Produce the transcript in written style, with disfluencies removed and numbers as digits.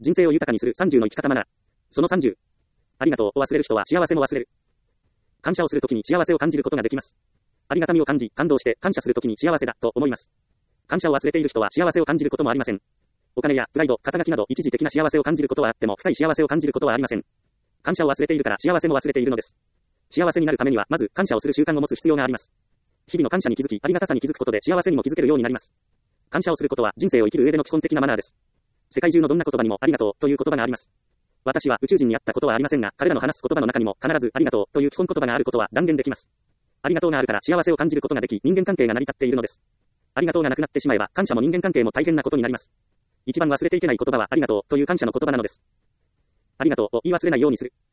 人生を豊かにする30の生き方マナー。その30。ありがとうを忘れる人は幸せも忘れる。感謝をするときに幸せを感じることができます。ありがたみを感じ、感動して感謝するときに幸せだと思います。感謝を忘れている人は幸せを感じることもありません。お金やプライド、肩書きなど一時的な幸せを感じることはあっても深い幸せを感じることはありません。感謝を忘れているから幸せも忘れているのです。幸せになるためにはまず感謝をする習慣を持つ必要があります。日々の感謝に気づき、ありがたさに気づくことで幸せにも気づけるようになります。感謝をすることは人生を生きる上での基本的なマナーです。世界中のどんな言葉にもありがとうという言葉があります。私は宇宙人に会ったことはありませんが、彼らの話す言葉の中にも必ずありがとうという基本言葉があることは断言できます。ありがとうがあるから幸せを感じることができ、人間関係が成り立っているのです。ありがとうがなくなってしまえば、感謝も人間関係も大変なことになります。一番忘れていけない言葉はありがとうという感謝の言葉なのです。ありがとうを言い忘れないようにする。